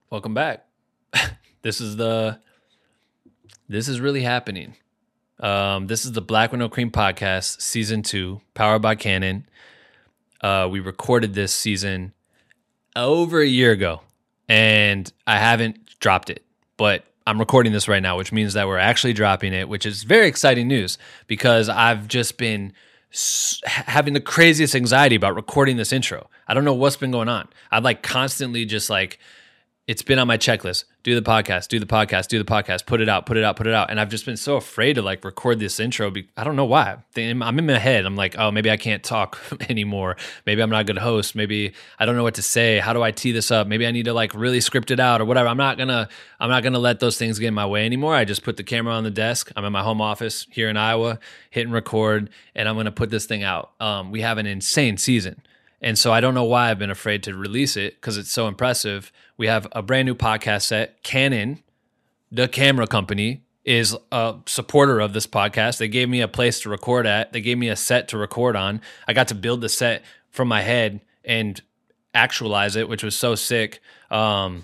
Welcome back. This is really happening. This is the Black with No Cream podcast, season 2, powered by Canon. We recorded this season over a year ago, and I haven't dropped it, but I'm recording this right now, which means that we're actually dropping it, which is very exciting news because I've just been having the craziest anxiety about recording this intro. I don't know what's been going on. I've constantly just it's been on my checklist. Do the podcast, put it out. And I've just been so afraid to record this intro. I don't know why. I'm in my head. I'm like, oh, maybe I can't talk anymore. Maybe I'm not a good host. Maybe I don't know what to say. How do I tee this up? Maybe I need to really script it out or whatever. I'm not gonna let those things get in my way anymore. I just put the camera on the desk. I'm in my home office here in Iowa, hitting record, and I'm gonna put this thing out. We have an insane season. And so I don't know why I've been afraid to release it because it's so impressive. We have a brand new podcast set. Canon, the camera company, is a supporter of this podcast. They gave me a place to record at. They gave me a set to record on. I got to build the set from my head and actualize it, which was so sick. My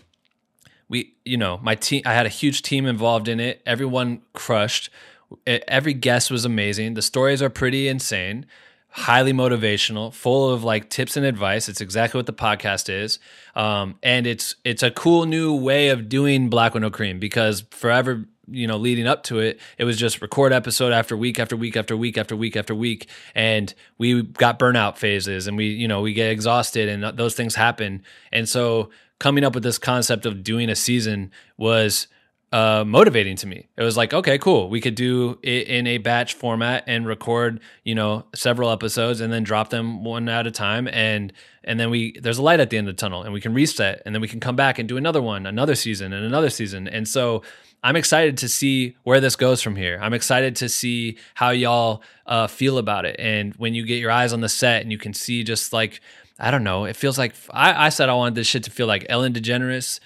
team, I had a huge team involved in it. Everyone crushed. Every guest was amazing. The stories are pretty insane. Highly motivational, full of tips and advice. It's exactly what the podcast is. And it's a cool new way of doing Black with No Cream because forever, leading up to it, it was just record episode after week after week after week after week after week. And we got burnout phases and we get exhausted and those things happen. And so coming up with this concept of doing a season was motivating to me. It was okay, cool. We could do it in a batch format and record, several episodes and then drop them one at a time. And then there's a light at the end of the tunnel and we can reset and then we can come back and do another one, another season and another season. And so I'm excited to see where this goes from here. I'm excited to see how y'all feel about it. And when you get your eyes on the set and you can see just I don't know, it feels like I said I wanted this shit to feel like Ellen DeGeneres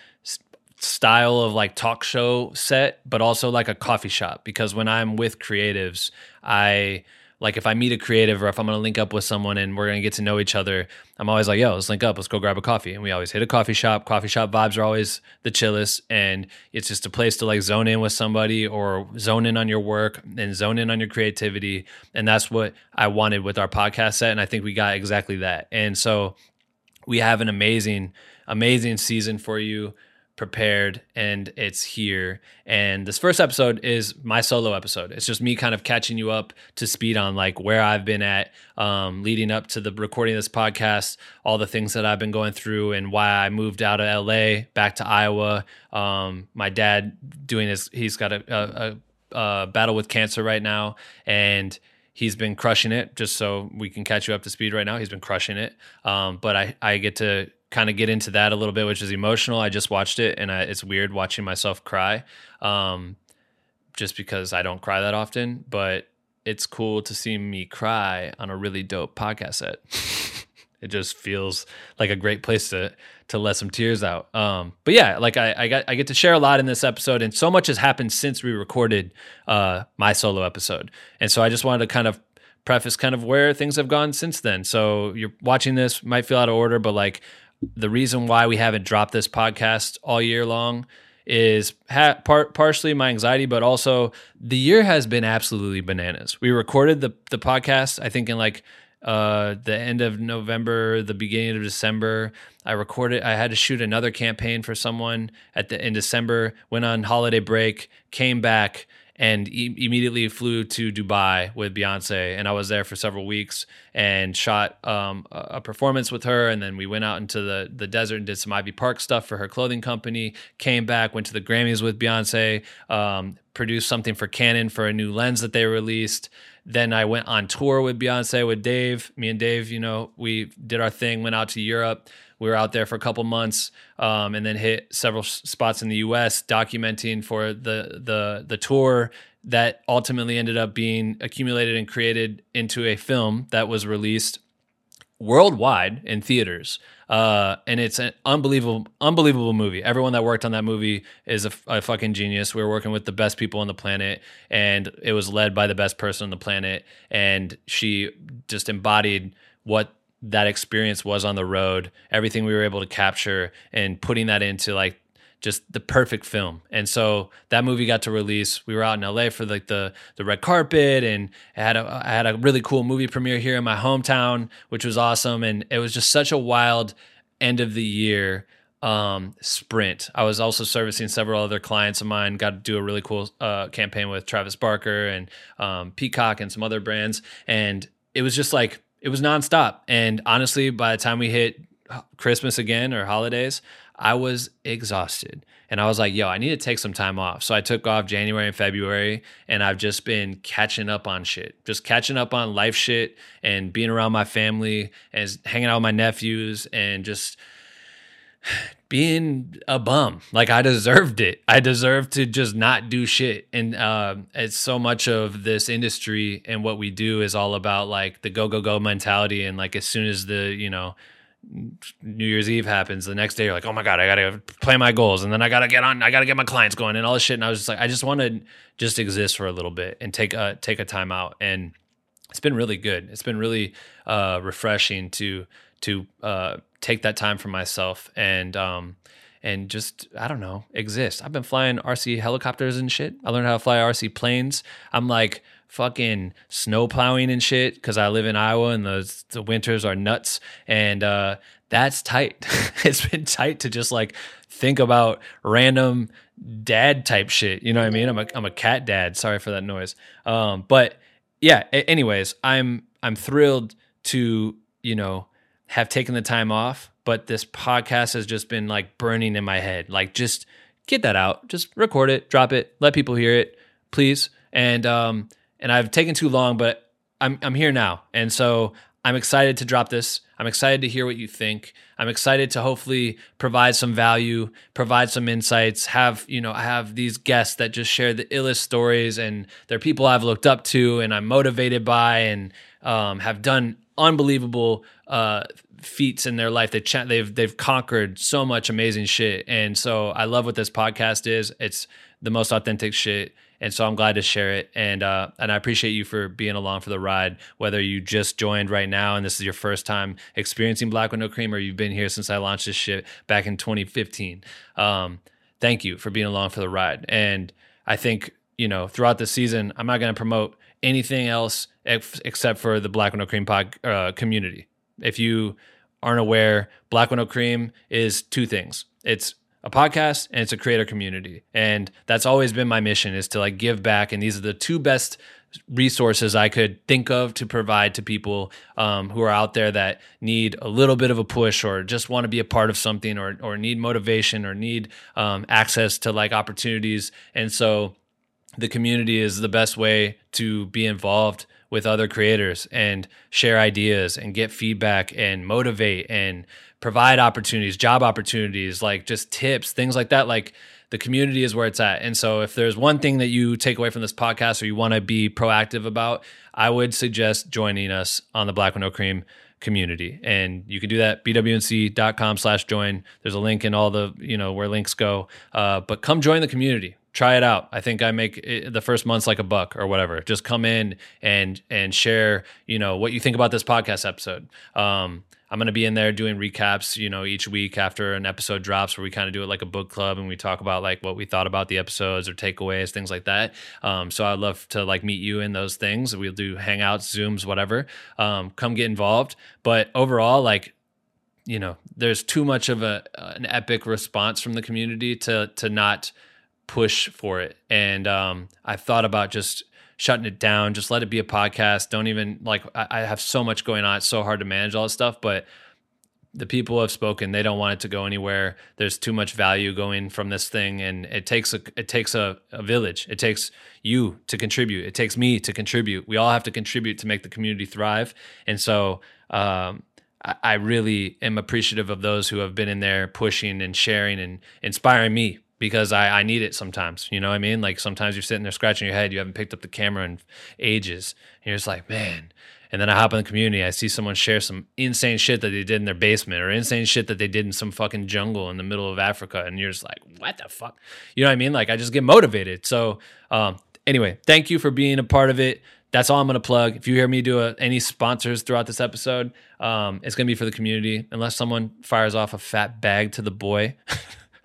style of talk show set, but also a coffee shop, because when I'm with creatives, I if I meet a creative or if I'm going to link up with someone and we're going to get to know each other, I'm always yo, let's link up, let's go grab a coffee. And we always hit a coffee shop. Coffee shop vibes are always the chillest, and it's just a place to zone in with somebody or zone in on your work and zone in on your creativity. And that's what I wanted with our podcast set, and I think we got exactly that. And so we have an amazing season for you prepared, and it's here. And this first episode is my solo episode. It's just me kind of catching you up to speed on where I've been at leading up to the recording of this podcast, all the things that I've been going through and why I moved out of LA back to Iowa. My dad he's got a battle with cancer right now, and he's been crushing it. Just so we can catch you up to speed right now, he's been crushing it. But I get to kind of get into that a little bit, which is emotional. I just watched it, and it's weird watching myself cry, just because I don't cry that often. But it's cool to see me cry on a really dope podcast set. It just feels like a great place to let some tears out. But yeah, I get to share a lot in this episode, and so much has happened since we recorded my solo episode. And so I just wanted to kind of preface where things have gone since then. So you're watching this, might feel out of order, but the reason why we haven't dropped this podcast all year long is partially my anxiety, but also the year has been absolutely bananas. We recorded the podcast, I think in the end of November, the beginning of December. I had to shoot another campaign for someone in December, went on holiday break, came back, and immediately flew to Dubai with Beyonce. And I was there for several weeks and shot a performance with her. And then we went out into the desert and did some Ivy Park stuff for her clothing company, came back, went to the Grammys with Beyonce, produced something for Canon for a new lens that they released. Then I went on tour with Beyonce, with Dave. Me and Dave, we did our thing, went out to Europe. We were out there for a couple months, and then hit several spots in the U.S. documenting for the tour that ultimately ended up being accumulated and created into a film that was released worldwide in theaters. And it's an unbelievable movie. Everyone that worked on that movie is a fucking genius. We were working with the best people on the planet, and it was led by the best person on the planet. And she just embodied what that experience was on the road, everything we were able to capture, and putting that into just the perfect film. And so that movie got to release. We were out in LA for like the red carpet, and I had a really cool movie premiere here in my hometown, which was awesome. And it was just such a wild end of the year sprint. I was also servicing several other clients of mine, got to do a really cool campaign with Travis Barker and Peacock and some other brands. And it was just like, it was nonstop. And honestly, by the time we hit Christmas again or holidays, I was exhausted. And I was like, yo, I need to take some time off. So I took off January and February, and I've just been catching up on shit, just catching up on life shit and being around my family and hanging out with my nephews and just being a bum. Like, I deserved it. I deserved to just not do shit. And it's so much of this industry and what we do is all about like the go mentality. And like, as soon as the, New Year's Eve happens, the next day you're like, oh my God, I gotta play my goals, and then I gotta get my clients going and all this shit. And I was just like, I just want to just exist for a little bit and take a time out. And it's been really good. It's been really refreshing to take that time for myself and just, I don't know, exist. I've been flying RC helicopters and shit. I learned how to fly RC planes. I'm like fucking snow plowing and shit because I live in Iowa and the winters are nuts. And that's tight. It's been tight to just like think about random dad type shit. You know what I mean? I'm a cat dad. Sorry for that noise. But yeah, anyways, I'm thrilled to, have taken the time off, but this podcast has just been like burning in my head. Like, just get that out, just record it, drop it, let people hear it, please. And I've taken too long, but I'm here now. And so I'm excited to drop this. I'm excited to hear what you think. I'm excited to hopefully provide some value, provide some insights, I have these guests that just share the illest stories, and they're people I've looked up to and I'm motivated by, and have done unbelievable feats in their life. They've conquered so much amazing shit. And so I love what this podcast is. It's the most authentic shit. And so I'm glad to share it. And I appreciate you for being along for the ride, whether you just joined right now and this is your first time experiencing Black with No Cream, or you've been here since I launched this shit back in 2015. Thank you for being along for the ride. And I think, throughout the season, I'm not going to promote anything else except for the Black with No Cream community. If you aren't aware, Black with No Cream is two things. It's a podcast and it's a creator community. And that's always been my mission, is to like give back. And these are the two best resources I could think of to provide to people who are out there that need a little bit of a push, or just want to be a part of something, or need motivation, or need access to like opportunities. And so the community is the best way to be involved with other creators and share ideas and get feedback and motivate and provide opportunities, job opportunities, like just tips, things like that. Like, the community is where it's at. And so if there's one thing that you take away from this podcast or you want to be proactive about, I would suggest joining us on the Black with No Cream community. And you can do that, bwnc.com/join. There's a link in all the, where links go. But come join the community. Try it out. I think I make the first month's like $1 or whatever. Just come in and share, what you think about this podcast episode. I'm going to be in there doing recaps, each week after an episode drops, where we kind of do it like a book club and we talk about like what we thought about the episodes or takeaways, things like that. So I'd love to like meet you in those things. We'll do hangouts, Zooms, whatever. Come get involved. But overall, like, there's too much of an epic response from the community to not push for it. And I've thought about just shutting it down, just let it be a podcast. Don't even I have so much going on. It's so hard to manage all this stuff, but the people who have spoken, they don't want it to go anywhere. There's too much value going from this thing. And it takes a village. It takes you to contribute. It takes me to contribute. We all have to contribute to make the community thrive. And so, I really am appreciative of those who have been in there pushing and sharing and inspiring me, because I need it sometimes. You know what I mean? Like, sometimes you're sitting there scratching your head. You haven't picked up the camera in ages. And you're just like, man. And then I hop in the community. I see someone share some insane shit that they did in their basement, or insane shit that they did in some fucking jungle in the middle of Africa. And you're just like, what the fuck? You know what I mean? Like, I just get motivated. So anyway, thank you for being a part of it. That's all I'm going to plug. If you hear me do any sponsors throughout this episode, it's going to be for the community. Unless someone fires off a fat bag to the boy.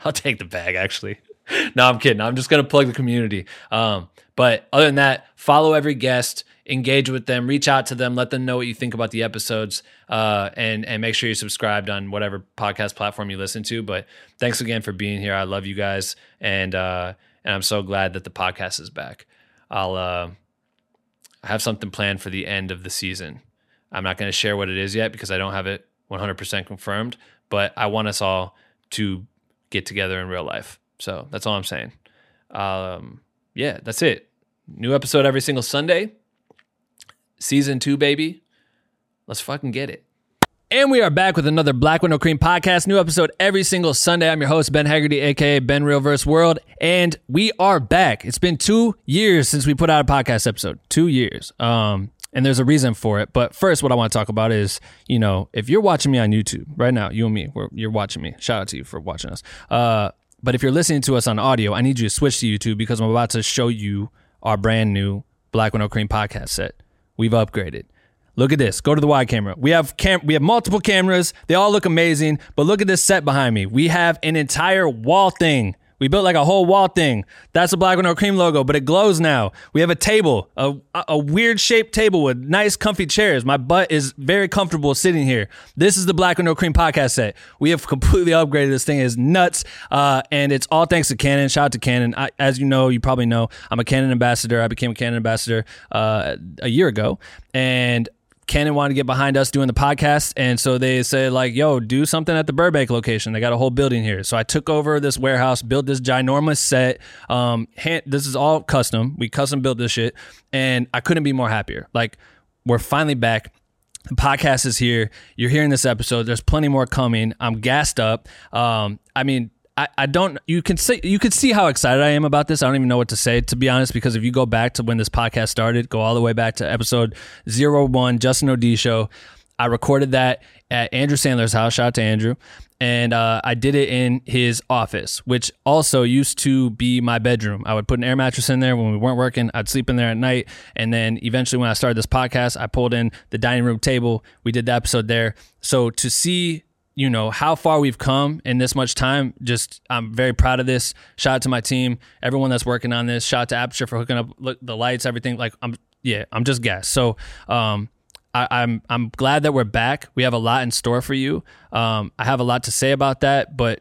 I'll take the bag, actually. No, I'm kidding. I'm just going to plug the community. But other than that, follow every guest, engage with them, reach out to them, let them know what you think about the episodes, and make sure you're subscribed on whatever podcast platform you listen to. But thanks again for being here. I love you guys, and I'm so glad that the podcast is back. I'll have something planned for the end of the season. I'm not going to share what it is yet because I don't have it 100% confirmed, but I want us all to get together in real life. So that's all I'm saying. Yeah, that's it. New episode every single Sunday. Season 2, baby. Let's fucking get it. And we are back with another Black with No Cream podcast. New episode every single Sunday. I'm your host, Ben Haggerty, a.k.a. Ben Realverse World. And we are back. It's been 2 years since we put out a podcast episode. 2 years. And there's a reason for it. But first, what I want to talk about is, if you're watching me on YouTube right now, you and me, you're watching me. Shout out to you for watching us. But if you're listening to us on audio, I need you to switch to YouTube because I'm about to show you our brand new Black with No Cream podcast set. We've upgraded. Look at this. Go to the wide camera. We have multiple cameras. They all look amazing. But look at this set behind me. We have an entire wall thing. We built like a whole wall thing. That's a Black with No Cream logo, but it glows now. We have a table, a weird shaped table with nice comfy chairs. My butt is very comfortable sitting here. This is the Black with No Cream podcast set. We have completely upgraded. This thing is nuts. And it's all thanks to Canon. Shout out to Canon. As you probably know, I'm a Canon ambassador. I became a Canon ambassador a year ago. And Canon wanted to get behind us doing the podcast, and so they said, yo, do something at the Burbank location. They got a whole building here. So I took over this warehouse, built this ginormous set. This is all custom. We custom built this shit, and I couldn't be more happier. We're finally back. The podcast is here. You're hearing this episode. There's plenty more coming. I'm gassed up. You can see how excited I am about this. I don't even know what to say, to be honest, because if you go back to when this podcast started, go all the way back to episode 01, Justin O'D Show, I recorded that at Andrew Sandler's house. Shout out to Andrew. And I did it in his office, which also used to be my bedroom. I would put an air mattress in there when we weren't working. I'd sleep in there at night. And then eventually when I started this podcast, I pulled in the dining room table. We did the episode there. So to see how far we've come in this much time, I'm very proud of this. Shout out to my team, everyone that's working on this. Shout out to Aperture for hooking up the lights, everything. I'm just gassed. So I'm glad that we're back. We have a lot in store for you. I have a lot to say about that, but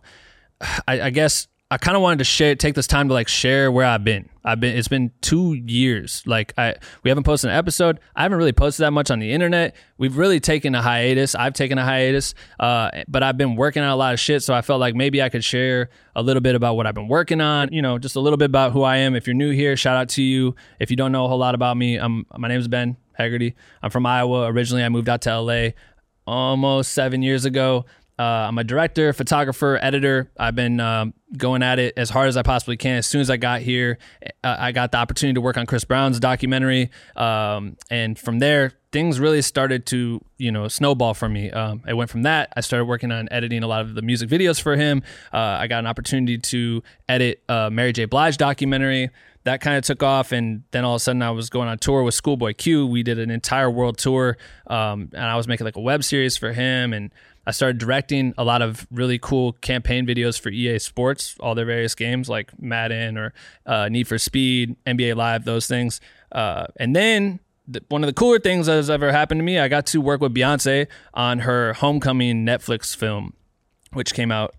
I guess I kind of wanted to take this time to share where I've been. It's been 2 years. We haven't posted an episode. I haven't really posted that much on the internet. We've really taken a hiatus. I've taken a hiatus, but I've been working on a lot of shit. So I felt like maybe I could share a little bit about what I've been working on, just a little bit about who I am. If you're new here, shout out to you. If you don't know a whole lot about me, my name is Ben Haggerty. I'm from Iowa. Originally, I moved out to LA almost 7 years ago. I'm a director, photographer, editor. I've been going at it as hard as I possibly can. As soon as I got here, I got the opportunity to work on Chris Brown's documentary. And from there, things really started to, snowball for me. I went from that. I started working on editing a lot of the music videos for him. I got an opportunity to edit Mary J. Blige documentary. That kind of took off, and then all of a sudden I was going on tour with Schoolboy Q. We did an entire world tour, and I was making a web series for him, and I started directing a lot of really cool campaign videos for EA Sports, all their various games like Madden or Need for Speed, NBA Live, those things. And then one of the cooler things that has ever happened to me, I got to work with Beyonce on her Homecoming Netflix film, which came out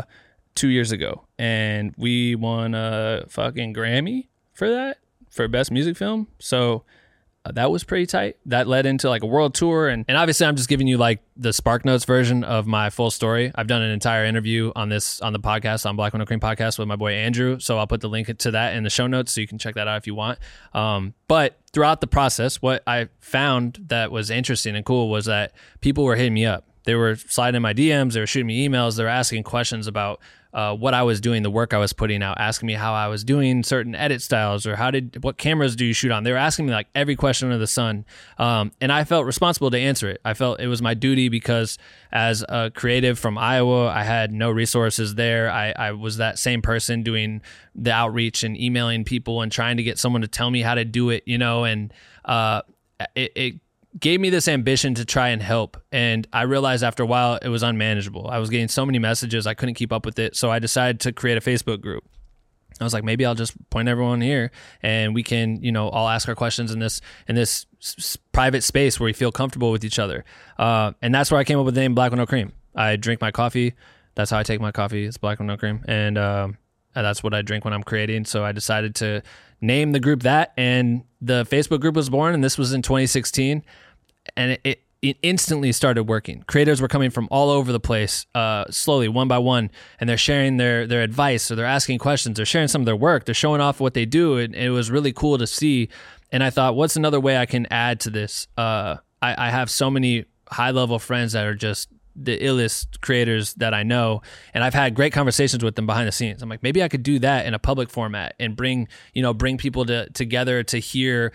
2 years ago. And we won a fucking Grammy for that, for Best Music Film. So that was pretty tight. That led into a world tour. And obviously I'm just giving you the Spark Notes version of my full story. I've done an entire interview on the podcast, on Black with No Cream podcast with my boy Andrew. So I'll put the link to that in the show notes so you can check that out if you want. But throughout the process, what I found that was interesting and cool was that people were hitting me up. They were sliding in my DMs. They were shooting me emails. They were asking questions about what I was doing, the work I was putting out, asking me how I was doing certain edit styles or what cameras do you shoot on. They were asking me every question under the sun. And I felt responsible to answer it. I felt it was my duty because as a creative from Iowa, I had no resources there. I was that same person doing the outreach and emailing people and trying to get someone to tell me how to do it, and it gave me this ambition to try and help. And I realized after a while it was unmanageable. I was getting so many messages, I couldn't keep up with it. So I decided to create a Facebook group. I was like, maybe I'll just point everyone here and we can, all ask our questions in this private space where we feel comfortable with each other. And that's where I came up with the name Black with No Cream. I drink my coffee. That's how I take my coffee. It's Black with No Cream. And that's what I drink when I'm creating. So I decided to name the group that, and the Facebook group was born, and this was in 2016. And it instantly started working. Creators were coming from all over the place, slowly, one by one, and they're sharing their advice, or they're asking questions, they're sharing some of their work, they're showing off what they do, and it was really cool to see. And I thought, what's another way I can add to this? I have so many high-level friends that are just the illest creators that I know, and I've had great conversations with them behind the scenes. I'm like, maybe I could do that in a public format and bring people together to hear,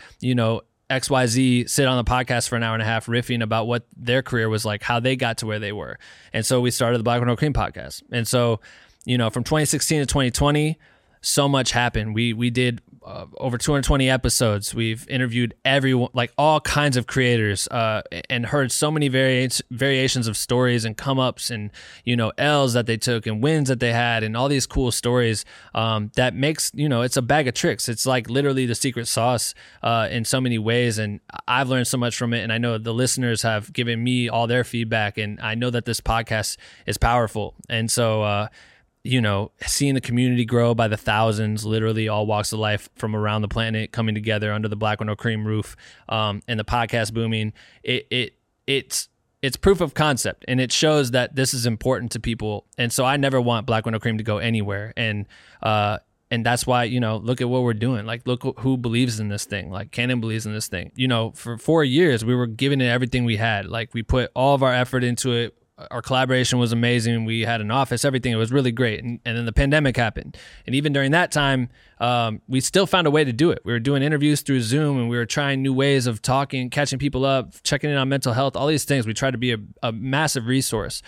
XYZ sit on the podcast for an hour and a half riffing about what their career was like, how they got to where they were. And so we started the Black with No Cream podcast. And so, from 2016 to 2020, so much happened. We did over 220 episodes. We've interviewed everyone, like all kinds of creators, and heard so many variations of stories and come ups and, L's that they took and wins that they had and all these cool stories that makes, it's a bag of tricks. It's like literally the secret sauce in so many ways. And I've learned so much from it. And I know the listeners have given me all their feedback. And I know that this podcast is powerful. And so, seeing the community grow by the thousands, literally all walks of life from around the planet coming together under the Black with No Cream roof, and the podcast booming, it's proof of concept, and it shows that this is important to people. And so I never want Black with No Cream to go anywhere. And that's why, look at what we're doing. Like, look who believes in this thing. Like, Cannon believes in this thing. For 4 years, we were giving it everything we had. Like, we put all of our effort into it. Our collaboration was amazing. We had an office, everything. It was really great. And then the pandemic happened. And even during that time, we still found a way to do it. We were doing interviews through Zoom, and we were trying new ways of talking, catching people up, checking in on mental health, all these things. We tried to be a massive resource.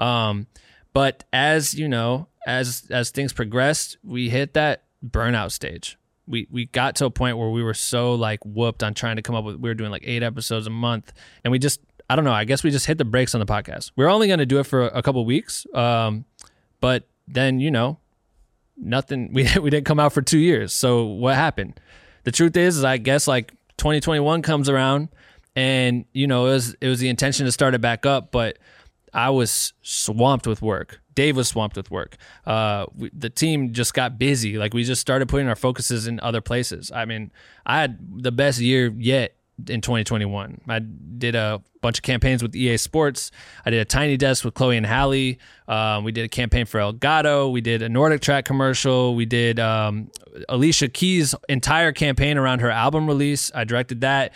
But as things progressed, we hit that burnout stage. We got to a point where we were so like whooped on trying to come up with, we were doing like 8 episodes a month, and we just, I don't know, I guess we just hit the brakes on the podcast. We were only going to do it for a couple of weeks. But then, nothing, we didn't come out for 2 years. So what happened? The truth is I guess like 2021 comes around, and, it was the intention to start it back up, but I was swamped with work. Dave was swamped with work. The team just got busy. Like, we just started putting our focuses in other places. I mean, I had the best year yet in 2021. I did a bunch of campaigns with EA Sports. I did a Tiny Desk with Chloe and Halle. We did a campaign for Elgato. We did a Nordic Track commercial. We did Alicia Keys' entire campaign around her album release. I directed that.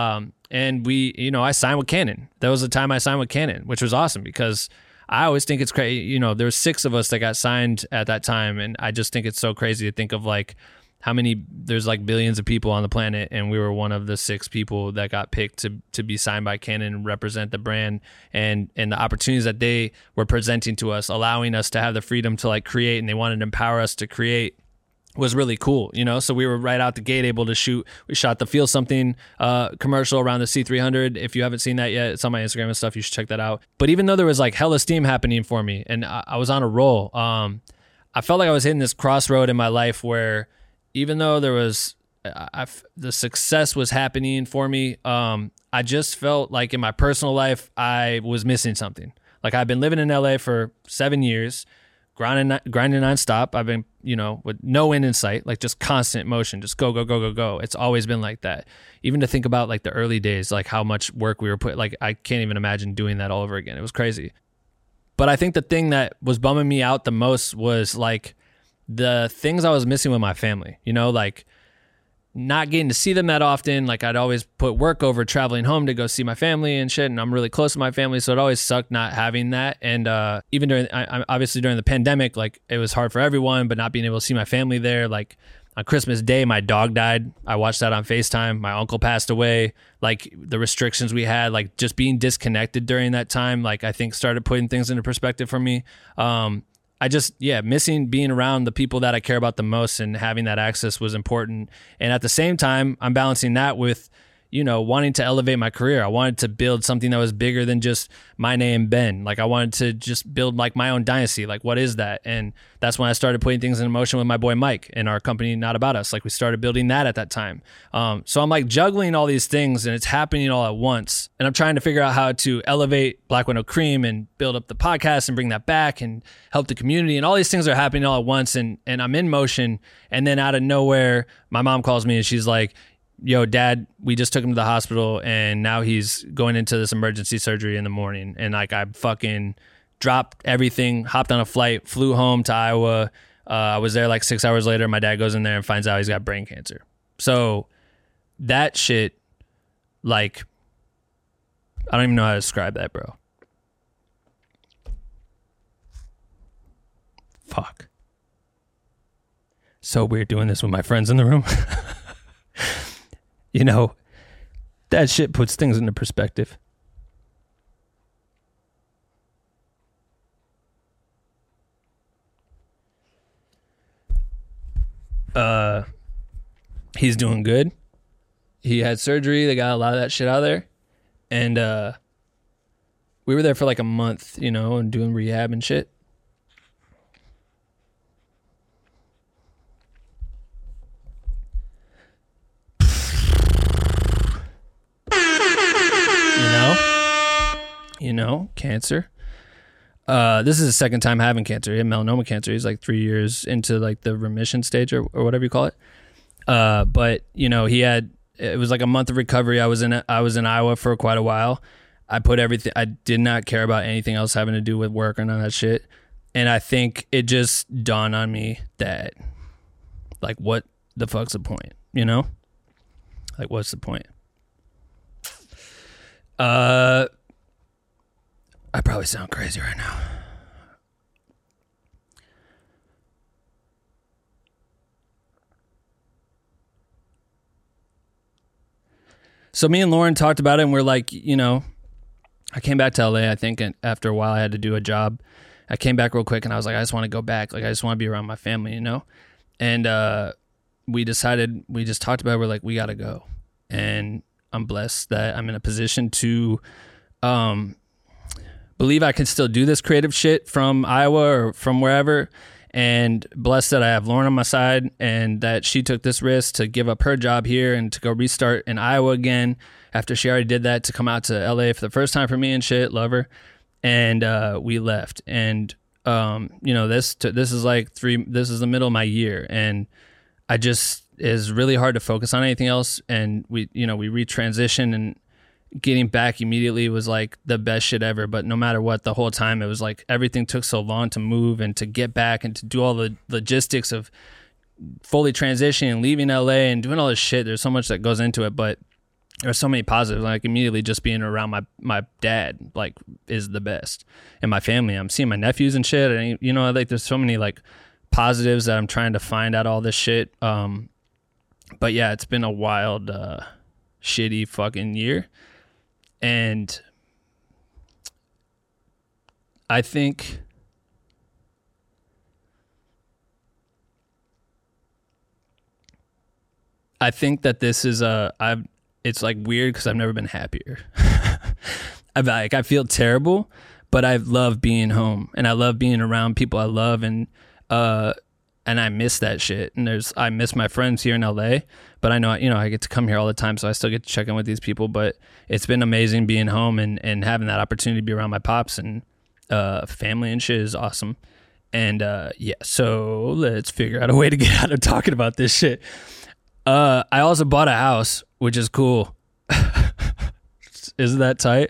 And we, I signed with Canon. That was the time I signed with Canon, which was awesome because I always think it's crazy. There were 6 of us that got signed at that time. And I just think it's so crazy to think of like how many, there's like billions of people on the planet, and we were one of the 6 people that got picked to be signed by Canon and represent the brand, and the opportunities that they were presenting to us, allowing us to have the freedom to like create, and they wanted to empower us to create, was really cool, So we were right out the gate able to shoot. We shot the Feel Something commercial around the C300. If you haven't seen that yet, it's on my Instagram and stuff. You should check that out. But even though there was like hella steam happening for me, and I was on a roll, I felt like I was hitting this crossroad in my life where, even though there was, the success was happening for me, I just felt like in my personal life, I was missing something. Like, I've been living in LA for 7 years, grinding nonstop. I've been, with no end in sight, like just constant motion, just go, go, go, go, go. It's always been like that. Even to think about like the early days, like how much work we were putting, like I can't even imagine doing that all over again. It was crazy. But I think the thing that was bumming me out the most was like the things I was missing with my family, like not getting to see them that often. Like, I'd always put work over traveling home to go see my family and shit. And I'm really close to my family. So it always sucked not having that. And even obviously during the pandemic, like it was hard for everyone, but not being able to see my family there. Like on Christmas Day, my dog died. I watched that on FaceTime. My uncle passed away. Like the restrictions we had, like just being disconnected during that time, like I think started putting things into perspective for me. I just, missing being around the people that I care about the most, and having that access was important. And at the same time, I'm balancing that with, wanting to elevate my career. I wanted to build something that was bigger than just my name, Ben. Like I wanted to just build like my own dynasty. Like what is that? And that's when I started putting things in motion with my boy Mike and our company Not About Us. Like we started building that at that time. So I'm like juggling all these things and it's happening all at once. And I'm trying to figure out how to elevate Black Window Cream and build up the podcast and bring that back and help the community. And all these things are happening all at once. And I'm in motion. And then out of nowhere, my mom calls me and she's like, yo, Dad, we just took him to the hospital and now he's going into this emergency surgery in the morning. And like I fucking dropped everything, hopped on a flight, flew home to Iowa. I was there like 6 hours later. My dad goes in there and finds out he's got brain cancer. So that shit, like, I don't even know how to describe that, bro. Fuck. So weird doing this with my friends in the room. That shit puts things into perspective. He's doing good. He had surgery. They got a lot of that shit out of there. And we were there for like a month, and doing rehab and shit. Cancer. This is his second time having cancer. He had melanoma cancer. He's like 3 years into like the remission stage or whatever you call it. But it was like a month of recovery. I was in Iowa for quite a while. I did not care about anything else having to do with work or none of that shit. And I think it just dawned on me that like, what the fuck's the point? Like, what's the point? I probably sound crazy right now. So me and Lauren talked about it and we're like, I came back to LA, I think, and after a while I had to do a job. I came back real quick and I was like, I just want to go back. Like, I just want to be around my family, And we just talked about it. We're like, we got to go. And I'm blessed that I'm in a position to believe I can still do this creative shit from Iowa or from wherever, and blessed that I have Lauren on my side and that she took this risk to give up her job here and to go restart in Iowa again after she already did that, to come out to LA for the first time for me and shit. Love her. And we left. And this is this is the middle of my year, and is really hard to focus on anything else. And we retransitioned, and getting back immediately was like the best shit ever. But no matter what, the whole time it was like everything took so long to move and to get back and to do all the logistics of fully transitioning and leaving LA and doing all this shit. There's so much that goes into it, but there's so many positives. Like immediately just being around my dad like is the best, and my family. I'm seeing my nephews and shit, and like there's so many like positives that I'm trying to find out all this shit. But yeah, it's been a wild shitty fucking year. And I think that this is it's like weird because I've never been happier. I feel terrible, but I love being home and I love being around people I love, and I miss that shit. And I miss my friends here in LA, but I know, I get to come here all the time, so I still get to check in with these people. But it's been amazing being home and having that opportunity to be around my pops and family and shit is awesome. And yeah, so let's figure out a way to get out of talking about this shit. I also bought a house, which is cool. Isn't that tight?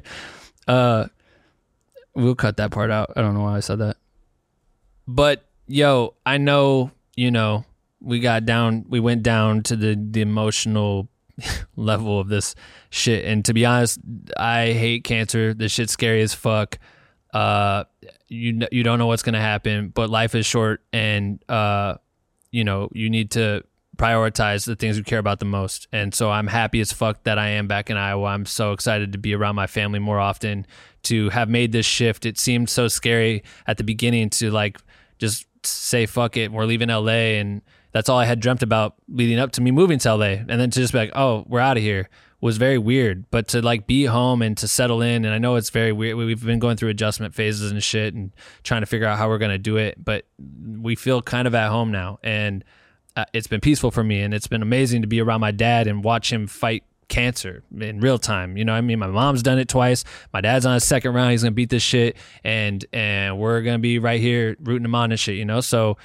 We'll cut that part out. I don't know why I said that. But yo, I know, we went down to the emotional level of this shit. And to be honest, I hate cancer. This shit's scary as fuck. You don't know what's going to happen, but life is short, and, you need to prioritize the things you care about the most. And so I'm happy as fuck that I am back in Iowa. I'm so excited to be around my family more often, to have made this shift. It seemed so scary at the beginning to like just say fuck it, we're leaving LA, and that's all I had dreamt about leading up to me moving to LA. And then to just be like, oh, we're out of here. was very weird, but to like be home and to settle in, and I know it's very weird. We've been going through adjustment phases and shit and trying to figure out how we're going to do it, but we feel kind of at home now, and it's been peaceful for me, and it's been amazing to be around my dad and watch him fight cancer in real time. You know what I mean? My mom's done it twice. My dad's on his second round. He's going to beat this shit, and we're going to be right here rooting him on and shit, you know? So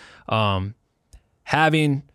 having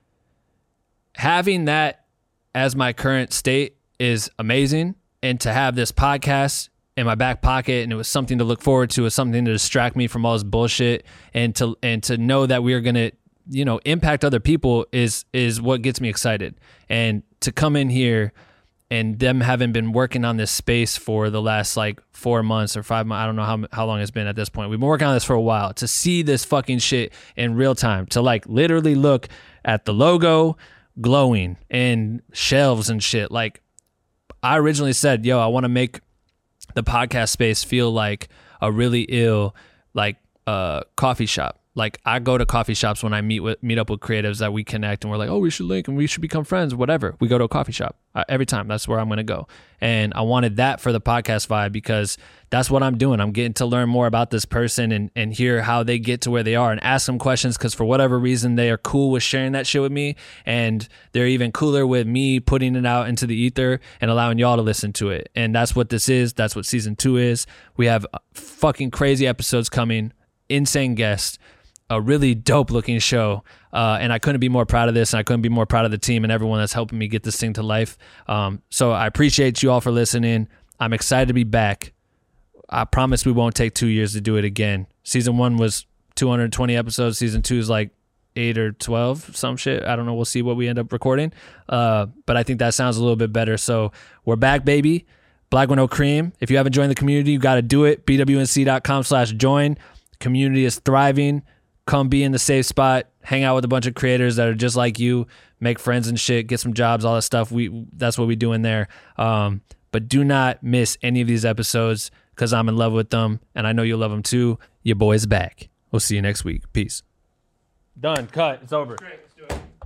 that as my current state is amazing, and to have this podcast in my back pocket, and it was something to look forward to, it was something to distract me from all this bullshit, and to know that we are going to, you know, impact other people is what gets me excited. And to come in here and them having been working on this space for the last like 4 months or 5 months, I don't know how long it's been at this point. We've been working on this for a while, to see this fucking shit in real time, to like literally look at the logo glowing and shelves and shit. Like, I originally said, yo, I want to make the podcast space feel like a really ill, like, coffee shop. Like, I go to coffee shops when I meet up with creatives that we connect, and we're like, oh, we should link and we should become friends, whatever. We go to a coffee shop every time. That's where I'm going to go. And I wanted that for the podcast vibe, because that's what I'm doing. I'm getting to learn more about this person and hear how they get to where they are, and ask them questions, because for whatever reason, they are cool with sharing that shit with me. And they're even cooler with me putting it out into the ether and allowing y'all to listen to it. And that's what this is. That's what season 2 is. We have fucking crazy episodes coming, insane guests, a really dope looking show. And I couldn't be more proud of this, and I couldn't be more proud of the team and everyone that's helping me get this thing to life. So I appreciate you all for listening. I'm excited to be back. I promise we won't take 2 years to do it again. Season 1 was 220 episodes. Season 2 is like 8 or 12, some shit. I don't know. We'll see what we end up recording. But I think that sounds a little bit better. So we're back, baby. Black with No Cream. If you haven't joined the community, you got to do it. bwnc.com/join. Community is thriving. Come be in the safe spot, hang out with a bunch of creators that are just like you, make friends and shit, get some jobs, all that stuff. That's what we do in there. But do not miss any of these episodes, because I'm in love with them, and I know you'll love them too. Your boy's back. We'll see you next week. Peace. Done. Cut. It's over. Great.